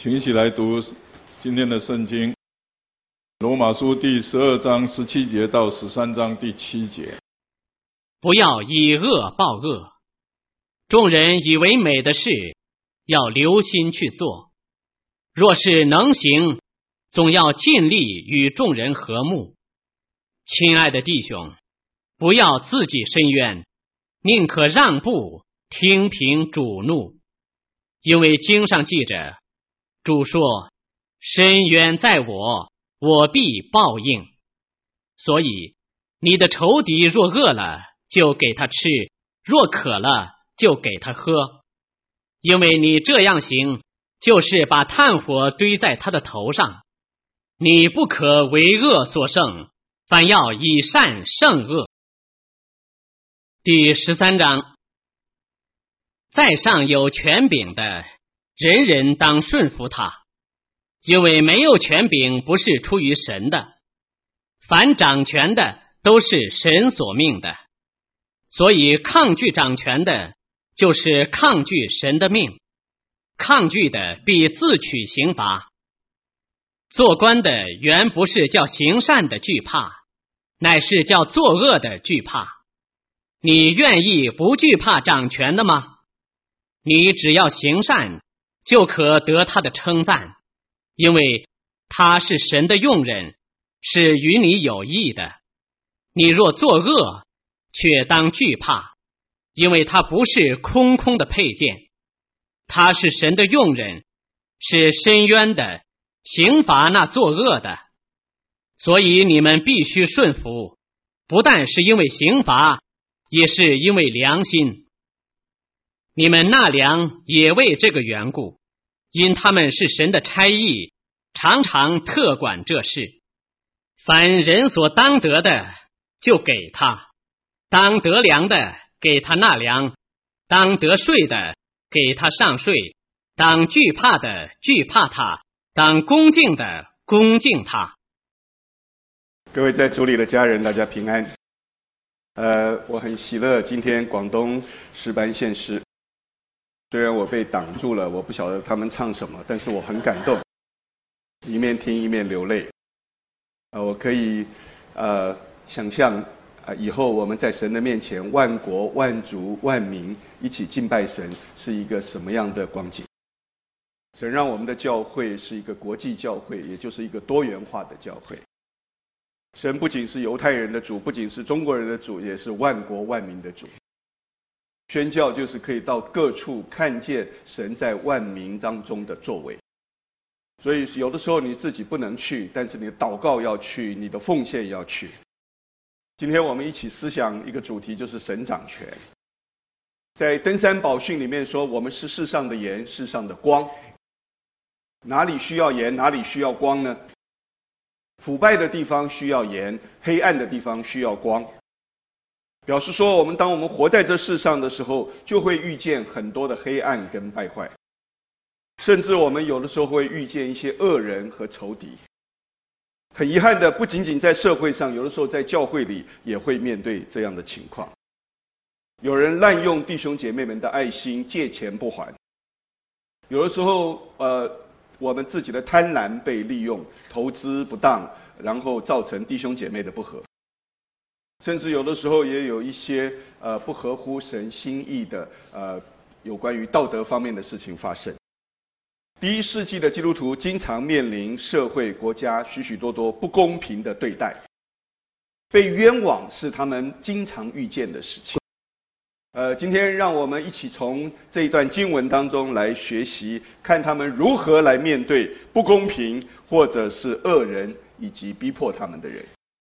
请一起来读今天的圣经，罗马书第12章17节到13章第7节。 不要以恶报恶，众人以为美的事，要留心去做。若是能行，总要尽力与众人和睦。亲爱的弟兄，不要自己申冤，宁可让步，听凭主怒。因为经上记着，主说：深渊在我，我必报应。所以你的仇敌若饿了，就给他吃；若渴了，就给他喝。因为你这样行，就是把炭火堆在他的头上。你不可为恶所胜，反要以善胜恶。第13章，在上有权柄的，人人当顺服他，因为没有权柄不是出于神的，凡掌权的都是神所命的。所以抗拒掌权的，就是抗拒神的命，抗拒的必自取刑罚。做官的原不是叫行善的惧怕，乃是叫作恶的惧怕。你愿意不惧怕掌权的吗？你只要行善，就可得他的称赞，因为他是神的用人，是与你有益的。你若作恶，却当惧怕，因为他不是空空的佩剑，他是神的用人，是伸冤的，刑罚那作恶的。所以你们必须顺服，不但是因为刑罚，也是因为良心。你们纳粮也为这个缘故，因他们是神的差役，常常特管这事。凡人所当得的，就给他；当得粮的，给他纳粮；当得税的，给他上税；当惧怕的，惧怕他；当恭敬的，恭敬他。 各位在主里的家人，大家平安。我很喜乐，今天广东诗班献诗。虽然我被挡住了，我不晓得他们唱什么，但是我很感动，一面听一面流泪。我可以想象以后我们在神的面前，万国万族万民一起敬拜神，是一个什么样的光景。神让我们的教会是一个国际教会，也就是一个多元化的教会。神不仅是犹太人的主，不仅是中国人的主，也是万国万民的主。宣教就是可以到各处看见神在万民当中的作为。所以有的时候你自己不能去，但是你的祷告要去，你的奉献要去。今天我们一起思想一个主题，就是神掌权。在登山宝训里面说，我们是世上的盐，世上的光。哪里需要盐，哪里需要光呢？腐败的地方需要盐，黑暗的地方需要光。表示说，当我们活在这世上的时候，就会遇见很多的黑暗跟败坏，甚至我们有的时候会遇见一些恶人和仇敌。很遗憾的，不仅仅在社会上，有的时候在教会里也会面对这样的情况。有人滥用弟兄姐妹们的爱心，借钱不还。有的时候我们自己的贪婪被利用，投资不当，然后造成弟兄姐妹的不和。甚至有的时候也有一些不合乎神心意的有关于道德方面的事情发生。第一世纪的基督徒经常面临社会国家许许多多不公平的对待，被冤枉是他们经常遇见的事情。今天让我们一起从这一段经文当中来学习，看他们如何来面对不公平或者是恶人以及逼迫他们的人。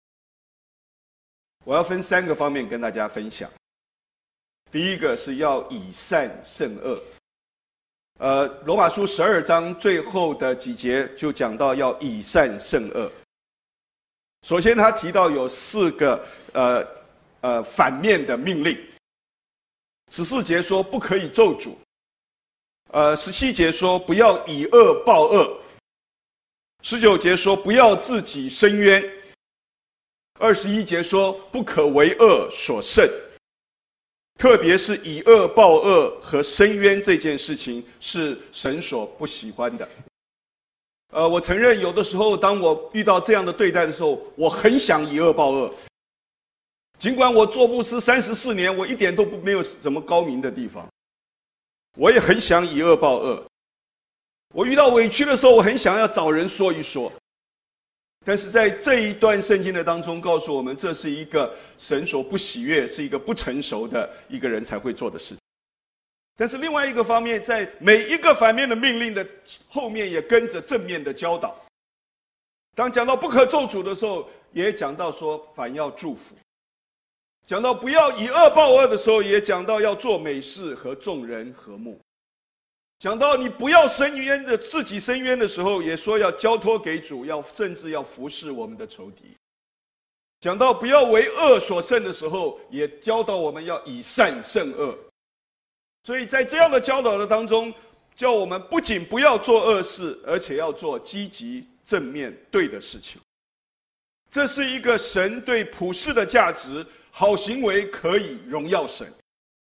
我要分3个方面跟大家分享。第一个是要以善胜恶。罗马书12章最后的几节就讲到要以善胜恶。首先他提到有4个反面的命令。14节说不可以咒诅，17节说不要以恶报恶，19节说不要自己申冤，21节说不可为恶所胜。特别是以恶报恶和申冤这件事情是神所不喜欢的。 我承认有的时候，当我遇到这样的对待的时候，我很想以恶报恶。尽管我做牧师34年，我一点都没有什么高明的地方，我也很想以恶报恶。我遇到委屈的时候，我很想要找人说一说。但是在这一段圣经的当中告诉我们，这是一个神所不喜悦，是一个不成熟的一个人才会做的事情。但是另外一个方面，在每一个反面的命令的后面也跟着正面的教导。当讲到不可咒诅的时候，也讲到说反要祝福。讲到不要以恶报恶的时候，也讲到要做美事和众人和睦。讲到你不要伸冤的自己伸冤的时候，也说要交托给主，甚至要服侍我们的仇敌。讲到不要为恶所胜的时候，也教导我们要以善胜恶。所以在这样的教导的当中，叫我们不仅不要做恶事，而且要做积极正面对的事情。这是一个神对普世的价值，好行为可以荣耀神。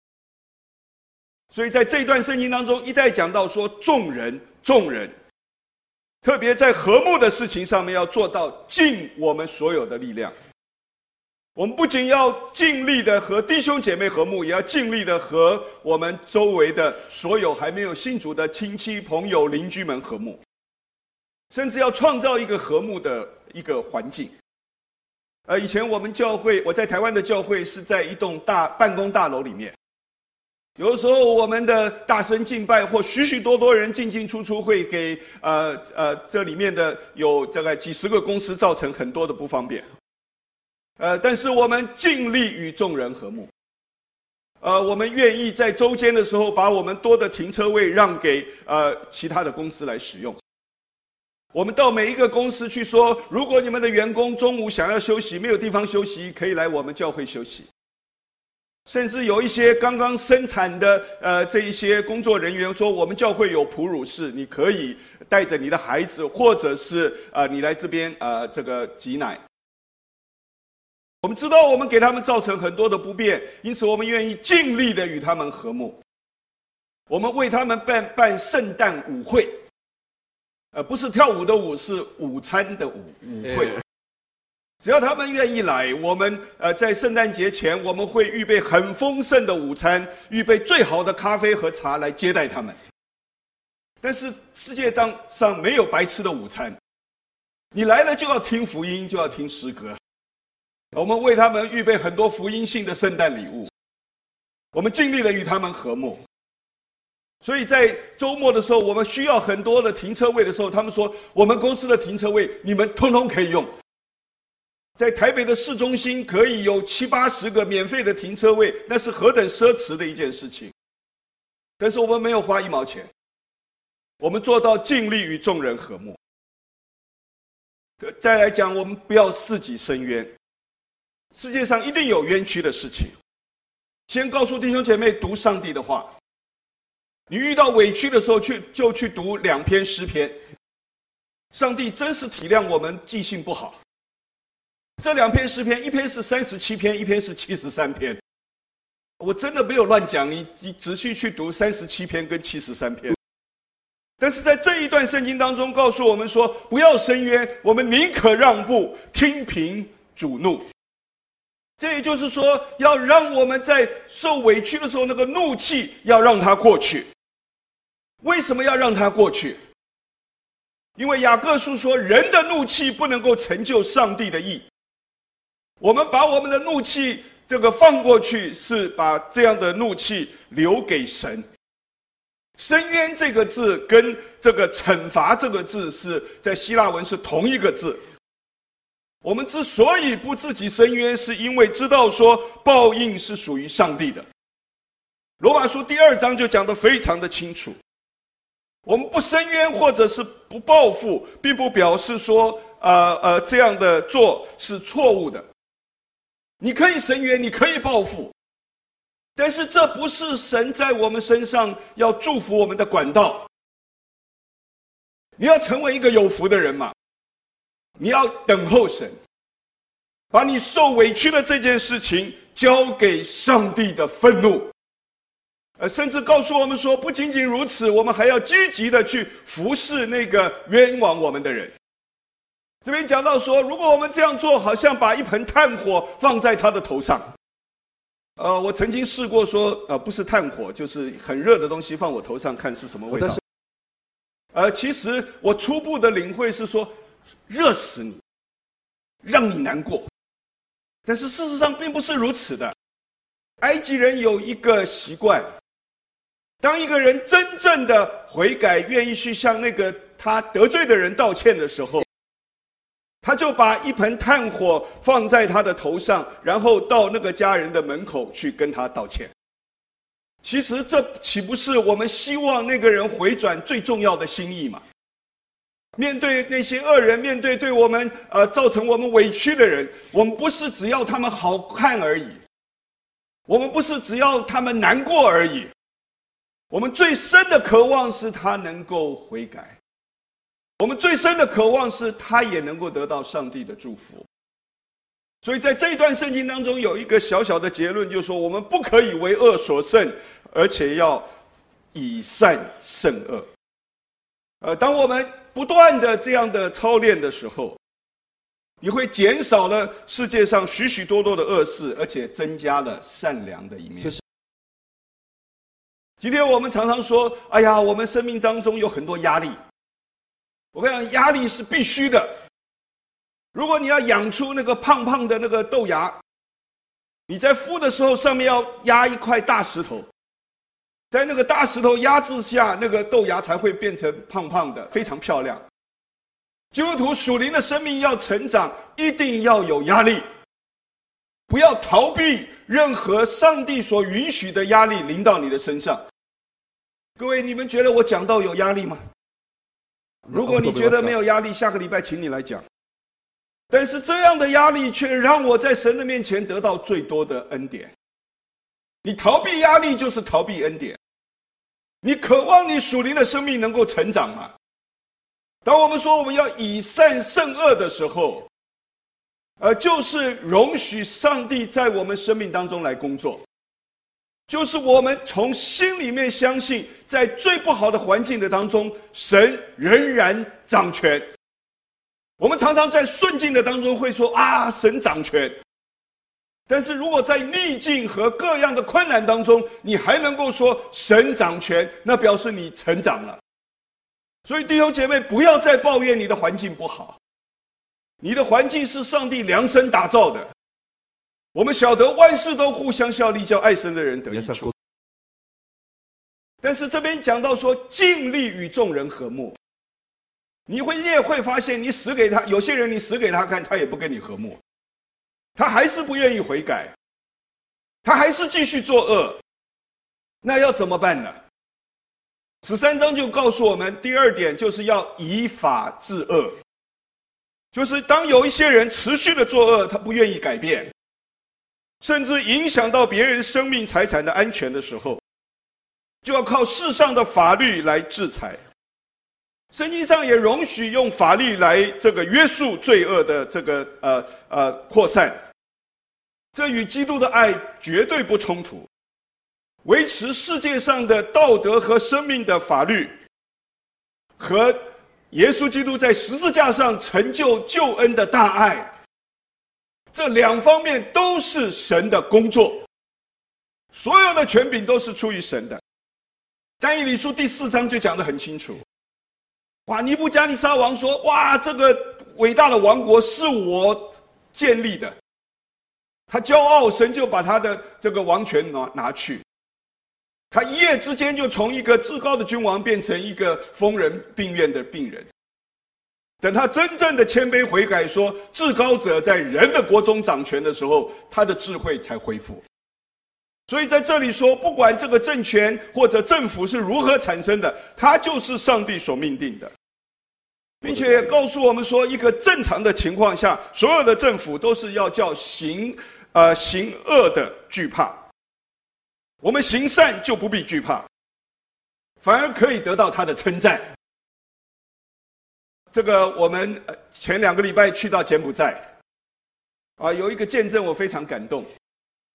所以在这一段圣经当中，一再讲到说众人，特别在和睦的事情上面要做到尽我们所有的力量。我们不仅要尽力的和弟兄姐妹和睦，也要尽力的和我们周围的所有还没有信主的亲戚朋友邻居们和睦，甚至要创造一个和睦的一个环境。以前我们教会，我在台湾的教会是在一栋办公大楼里面，有的时候我们的大声敬拜或许许多多人进进出出，会给这里面的有大概几十个公司造成很多的不方便。但是我们尽力与众人和睦。我们愿意在周间的时候把我们多的停车位让给其他的公司来使用。我们到每一个公司去说，如果你们的员工中午想要休息，没有地方休息，可以来我们教会休息。甚至有一些刚刚生产的这一些工作人员说，我们教会有哺乳室，你可以带着你的孩子，或者是你来这边这个挤奶。我们知道我们给他们造成很多的不便，因此我们愿意尽力的与他们和睦。我们为他们办圣诞舞会，不是跳舞的舞，是午餐的舞会。只要他们愿意来，我们在圣诞节前，我们会预备很丰盛的午餐，预备最好的咖啡和茶来接待他们。但是世界上没有白吃的午餐，你来了就要听福音，就要听诗歌。我们为他们预备很多福音性的圣诞礼物，我们尽力的与他们和睦。所以在周末的时候，我们需要很多的停车位的时候，他们说我们公司的停车位你们通通可以用。在台北的市中心可以有70、80个免费的停车位，那是何等奢侈的一件事情。但是我们没有花1毛钱，我们做到尽力与众人和睦。再来讲，我们不要自己伸冤。世界上一定有冤屈的事情，先告诉弟兄姐妹读上帝的话。你遇到委屈的时候，就去读2篇诗篇。上帝真是体谅我们记性不好。这2篇诗篇，一篇是37篇，一篇是73篇。我真的没有乱讲，你仔细去读37篇跟73篇。但是在这一段圣经当中告诉我们说，不要伸冤，我们宁可让步，听凭主怒。这也就是说，要让我们在受委屈的时候，那个怒气要让它过去。为什么要让它过去？因为雅各书说，人的怒气不能够成就上帝的义。我们把我们的怒气这个放过去，是把这样的怒气留给神。伸冤这个字跟这个惩罚这个字是在希腊文是同一个字。我们之所以不自己伸冤，是因为知道说报应是属于上帝的。罗马书第2章就讲得非常的清楚。我们不伸冤或者是不报复，并不表示说这样的做是错误的。你可以伸冤，你可以报复，但是这不是神在我们身上要祝福我们的管道。你要成为一个有福的人嘛，你要等候神，把你受委屈的这件事情交给上帝的愤怒， 甚至告诉我们说，不仅仅如此，我们还要积极的去服侍那个冤枉我们的人。这边讲到说，如果我们这样做，好像把一盆炭火放在他的头上。我曾经试过说，不是炭火，就是很热的东西放我头上，看是什么味道。其实我初步的领会是说，热死你，让你难过。但是事实上并不是如此的。埃及人有一个习惯，当一个人真正的悔改，愿意去向那个他得罪的人道歉的时候，他就把一盆炭火放在他的头上，然后到那个家人的门口去跟他道歉。其实这岂不是我们希望那个人回转最重要的心意吗？面对那些恶人，面对对我们造成我们委屈的人，我们不是只要他们好看而已，我们不是只要他们难过而已，我们最深的渴望是他能够悔改，我们最深的渴望是他也能够得到上帝的祝福。所以在这一段圣经当中有一个小小的结论，就是说我们不可以为恶所胜，而且要以善胜恶。当我们不断的这样的操练的时候，你会减少了世界上许许多多的恶事，而且增加了善良的一面。今天我们常常说，哎呀，我们生命当中有很多压力。我跟你讲，压力是必须的。如果你要养出那个胖胖的那个豆芽，你在孵的时候上面要压一块大石头，在那个大石头压制下，那个豆芽才会变成胖胖的，非常漂亮。基督徒属灵的生命要成长，一定要有压力，不要逃避任何上帝所允许的压力临到你的身上。各位，你们觉得我讲道有压力吗？如果你觉得没有压力，下个礼拜请你来讲。但是这样的压力却让我在神的面前得到最多的恩典。你逃避压力就是逃避恩典。你渴望你属灵的生命能够成长吗？当我们说我们要以善胜恶的时候，就是容许上帝在我们生命当中来工作，就是我们从心里面相信，在最不好的环境的当中，神仍然掌权。我们常常在顺境的当中会说啊，神掌权。但是如果在逆境和各样的困难当中，你还能够说神掌权，那表示你成长了。所以弟兄姐妹，不要再抱怨你的环境不好，你的环境是上帝量身打造的。我们晓得万事都互相效力，叫爱神的人得益处。但是这边讲到说，尽力与众人和睦。你也会发现，你死给他，有些人你死给他看，他也不跟你和睦，他还是不愿意悔改，他还是继续作恶。那要怎么办呢？13章就告诉我们，第二点就是要以法治恶，就是当有一些人持续的作恶，他不愿意改变，甚至影响到别人生命财产的安全的时候，就要靠世上的法律来制裁。圣经上也容许用法律来这个约束罪恶的这个扩散，这与基督的爱绝对不冲突。维持世界上的道德和生命的法律，和耶稣基督在十字架上成就救恩的大爱，这两方面都是神的工作，所有的权柄都是出于神的。但以理书第4章就讲得很清楚，哇，尼布加尼撒王说，哇，这个伟大的王国是我建立的，他骄傲，神就把他的这个王权拿去，他一夜之间就从一个至高的君王变成一个疯人病院的病人。等他真正的谦卑悔改，说至高者在人的国中掌权的时候，他的智慧才恢复。所以在这里说，不管这个政权或者政府是如何产生的，它就是上帝所命定的，并且也告诉我们说，一个正常的情况下，所有的政府都是要叫行恶的惧怕。我们行善就不必惧怕，反而可以得到他的称赞。这个我们前2个礼拜去到柬埔寨，有一个见证我非常感动。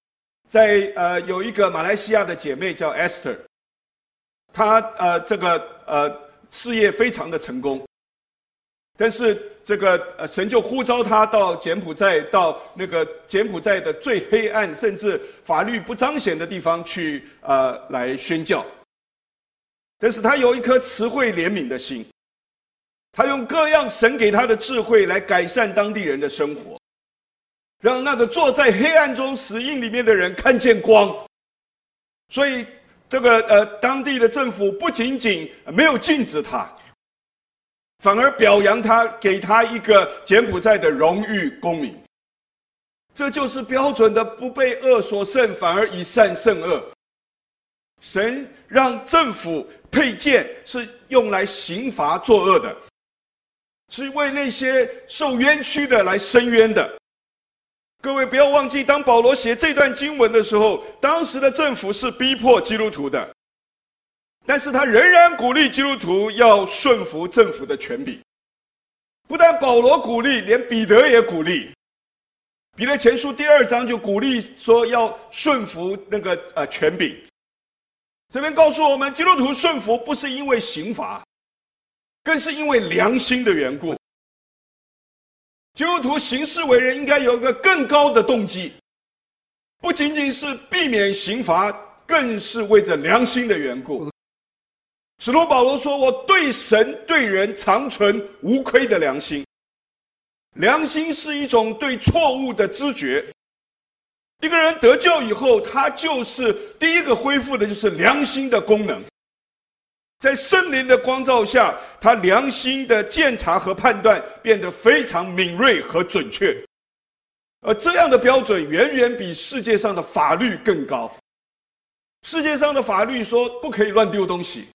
在有一个马来西亚的姐妹叫 Esther， 她事业非常的成功，但是这个神就呼召她到柬埔寨，到那个柬埔寨的最黑暗甚至法律不彰显的地方去来宣教。但是她有一颗慈惠怜悯的心，她用各样神给她的智慧来改善当地人的生活，让那个坐在黑暗中死荫里面的人看见光。所以这个当地的政府不仅仅没有禁止他，反而表扬他，给他一个柬埔寨的荣誉公民。这就是标准的不被恶所胜，反而以善胜恶。神让政府配剑是用来刑罚作恶的，是为那些受冤屈的来伸冤的。各位不要忘记，当保罗写这段经文的时候，当时的政府是逼迫基督徒的，但是他仍然鼓励基督徒要顺服政府的权柄。不但保罗鼓励，连彼得也鼓励。彼得前书第2章就鼓励说要顺服那个权柄。这边告诉我们，基督徒顺服不是因为刑罚，更是因为良心的缘故。基督徒行事为人应该有一个更高的动机，不仅仅是避免刑罚，更是为着良心的缘故。使徒保罗说，我对神对人常存无亏的良心。良心是一种对错误的知觉。一个人得救以后，他就是第一个恢复的就是良心的功能。在圣灵的光照下，他良心的鉴察和判断变得非常敏锐和准确。而这样的标准远远比世界上的法律更高。世界上的法律说不可以乱丢东西。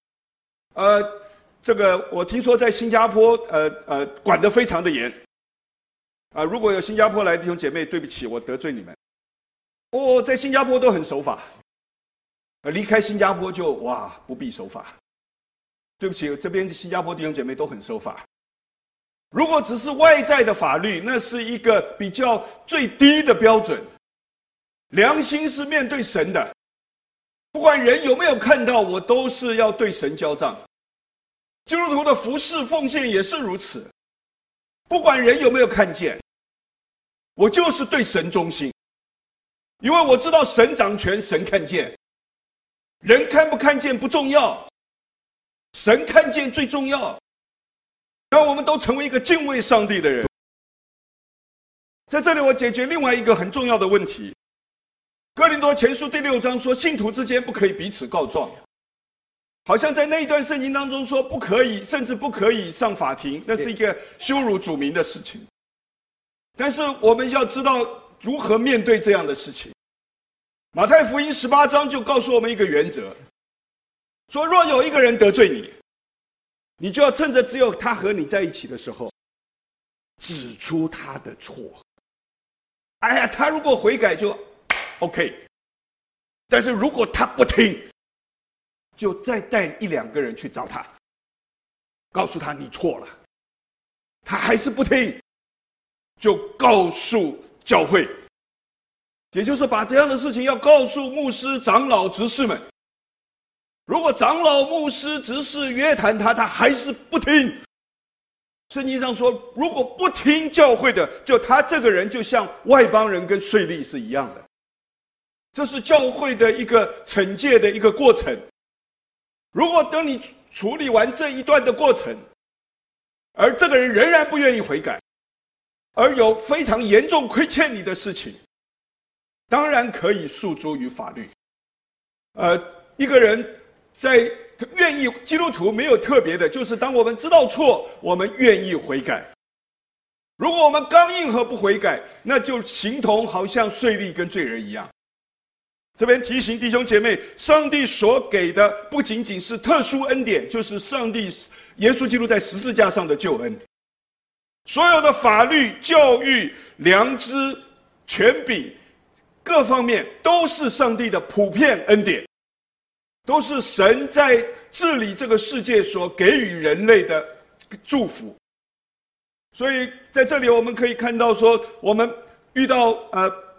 这个我听说在新加坡管得非常的严。如果有新加坡来的弟兄姐妹，对不起，我得罪你们。在新加坡都很守法，离开新加坡就不必守法。对不起，这边新加坡弟兄姐妹都很守法。如果只是外在的法律，那是一个比较最低的标准。良心是面对神的，不管人有没有看到，我都是要对神交账。基督徒的服事奉献也是如此，不管人有没有看见，我就是对神忠心。因为我知道神掌权，神看见，人看不看见不重要，神看见最重要。让我们都成为一个敬畏上帝的人。在这里我解决另外一个很重要的问题。哥林多前书第6章说，信徒之间不可以彼此告状，好像在那一段圣经当中说不可以，甚至不可以上法庭，那是一个羞辱主名的事情。但是我们要知道如何面对这样的事情。马太福音18章就告诉我们一个原则，说若有一个人得罪你，你就要趁着只有他和你在一起的时候，指出他的错。他如果悔改就 OK， 但是如果他不听，就再带1-2个人去找他，告诉他你错了。他还是不听，就告诉教会，也就是把这样的事情要告诉牧师、长老、执事们。如果长老、牧师、执事约谈他，他还是不听，圣经上说，如果不听教会的，就他这个人就像外邦人跟税吏是一样的。这是教会的一个惩戒的一个过程。如果等你处理完这一段的过程，而这个人仍然不愿意悔改，而有非常严重亏欠你的事情，当然可以诉诸于法律。一个人在愿意，基督徒没有特别的，就是当我们知道错，我们愿意悔改。如果我们刚硬和不悔改，那就形同好像税吏跟罪人一样。这边提醒弟兄姐妹，上帝所给的不仅仅是特殊恩典，就是上帝耶稣基督在十字架上的救恩。所有的法律、教育、良知、权柄各方面都是上帝的普遍恩典，都是神在治理这个世界所给予人类的祝福。所以在这里我们可以看到说，我们遇到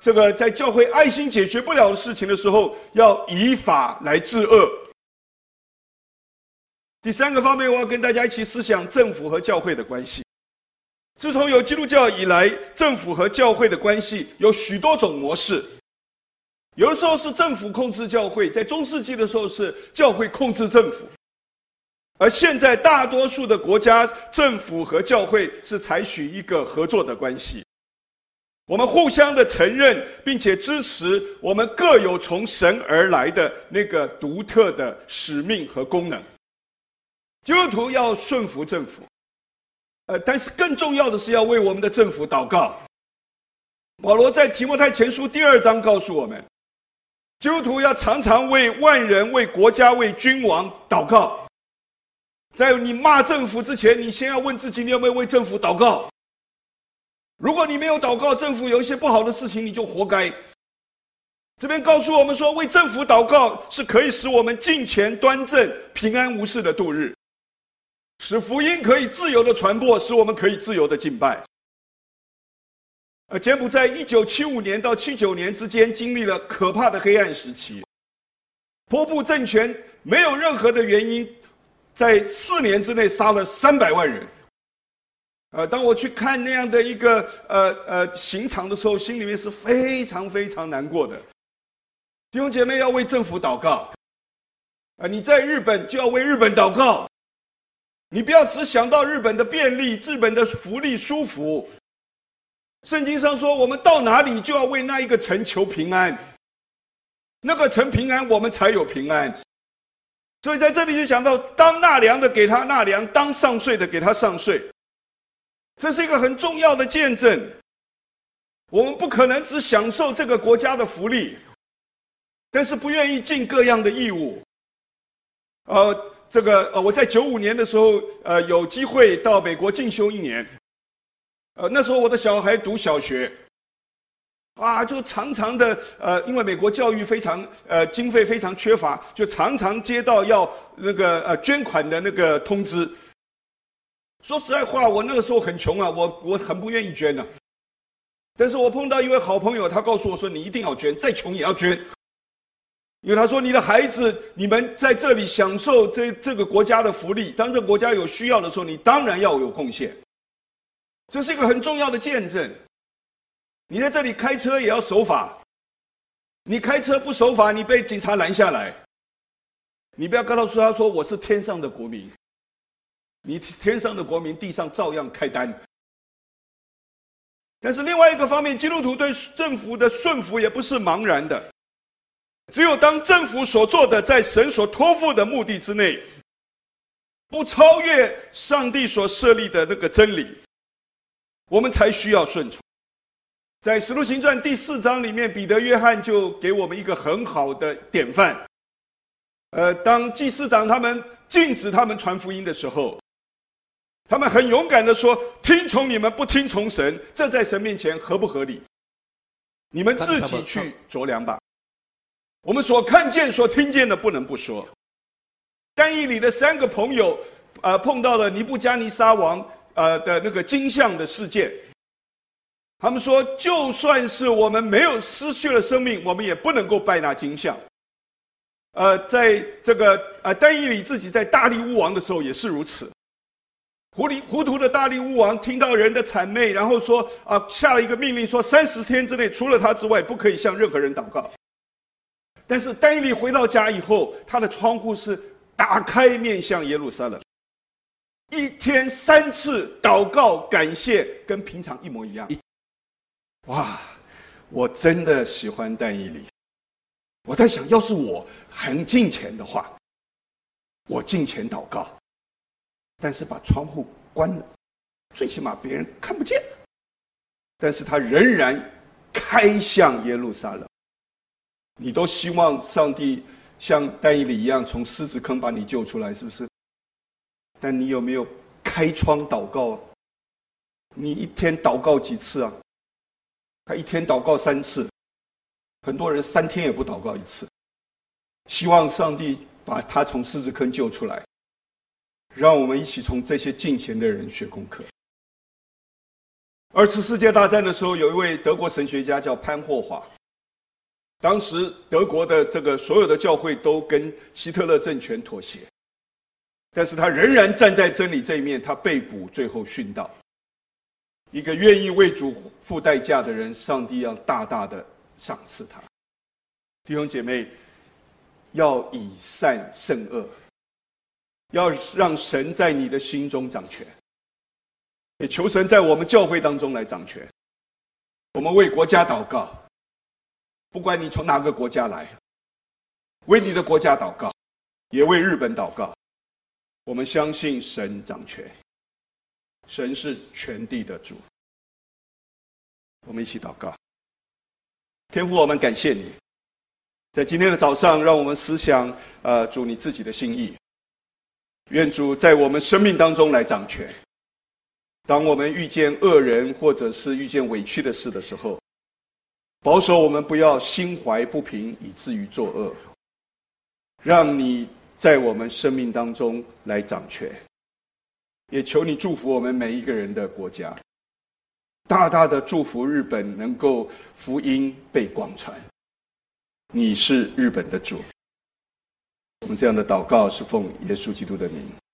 这个在教会爱心解决不了的事情的时候，要以法来治恶。第三个方面，我要跟大家一起思想政府和教会的关系。自从有基督教以来，政府和教会的关系有许多种模式。有的时候是政府控制教会，在中世纪的时候是教会控制政府，而现在大多数的国家，政府和教会是采取一个合作的关系。我们互相的承认，并且支持我们各有从神而来的那个独特的使命和功能。基督徒要顺服政府，但是更重要的是要为我们的政府祷告。保罗在提摩太前书第2章告诉我们，基督徒要常常为万人、为国家、为君王祷告。在你骂政府之前，你先要问自己，你有没有为政府祷告？如果你没有祷告，政府有一些不好的事情，你就活该。这边告诉我们说，为政府祷告是可以使我们敬虔端正、平安无事的度日，使福音可以自由的传播，使我们可以自由的敬拜。柬埔寨1975年到79年之间经历了可怕的黑暗时期，波布政权没有任何的原因，在4年之内杀了300万人。当我去看那样的一个刑场的时候，心里面是非常非常难过的。弟兄姐妹要为政府祷告，你在日本就要为日本祷告，你不要只想到日本的便利、日本的福利舒服。圣经上说，我们到哪里就要为那一个城求平安，那个城平安，我们才有平安。所以在这里就讲到，当纳粮的给他纳粮，当上税的给他上税，这是一个很重要的见证。我们不可能只享受这个国家的福利，但是不愿意尽各样的义务。我在95年的时候，有机会到美国进修1年。那时候我的小孩读小学，就常常的因为美国教育非常经费非常缺乏，就常常接到要那个捐款的那个通知。说实在话，我那个时候很穷啊，我很不愿意捐的。但是我碰到一位好朋友，他告诉我说：“你一定要捐，再穷也要捐。”因为他说：“你的孩子，你们在这里享受这个国家的福利，当这个国家有需要的时候，你当然要有贡献。”这是一个很重要的见证。你在这里开车也要守法，你开车不守法，你被警察拦下来，你不要告诉他说我是天上的国民，你天上的国民，地上照样开单。但是另外一个方面，基督徒对政府的顺服也不是茫然的，只有当政府所做的在神所托付的目的之内，不超越上帝所设立的那个真理，我们才需要顺从。在使徒行传第4章里面，彼得、约翰就给我们一个很好的典范。当祭司长他们禁止他们传福音的时候，他们很勇敢的说：“听从你们，不听从神，这在神面前合不合理？你们自己去酌量吧。我们所看见、所听见的，不能不说。”但以理的3个朋友，碰到了尼布加尼撒王的那个金像的事件。他们说，就算是我们没有失去了生命，我们也不能够拜那金像。在这个但以理自己在大利乌王的时候也是如此。糊涂的大利乌王听到人的谄媚，然后说下了一个命令，说30天之内除了他之外，不可以向任何人祷告。但是但以理回到家以后，他的窗户是打开面向耶路撒冷，一天3次祷告感谢，跟平常一模一样。哇，我真的喜欢但以理。我在想，要是我很敬虔的话，我敬虔祷告，但是把窗户关了，最起码别人看不见。但是他仍然开向耶路撒冷。你都希望上帝像但以理一样从狮子坑把你救出来，是不是？但你有没有开窗祷告啊？你一天祷告几次啊？他一天祷告3次，很多人3天也不祷告1次，希望上帝把他从狮子坑救出来。让我们一起从这些敬虔的人学功课。 二次世界大战的时候，有一位德国神学家叫潘霍华。当时德国的这个所有的教会都跟希特勒政权妥协，但是他仍然站在真理这一面，他被捕，最后殉道。一个愿意为主付代价的人，上帝要大大的赏赐他。弟兄姐妹，要以善胜恶，要让神在你的心中掌权，也求神在我们教会当中来掌权。我们为国家祷告，不管你从哪个国家来，为你的国家祷告，也为日本祷告。我们相信神掌权，神是全地的主。我们一起祷告。天父，我们感谢你，在今天的早上，让我们思想主你自己的心意。愿主在我们生命当中来掌权。当我们遇见恶人或者是遇见委屈的事的时候，保守我们不要心怀不平，以至于作恶。让你在我们生命当中来掌权，也求你祝福我们每一个人的国家，大大的祝福日本能够福音被广传。你是日本的主。我们这样的祷告是奉耶稣基督的名。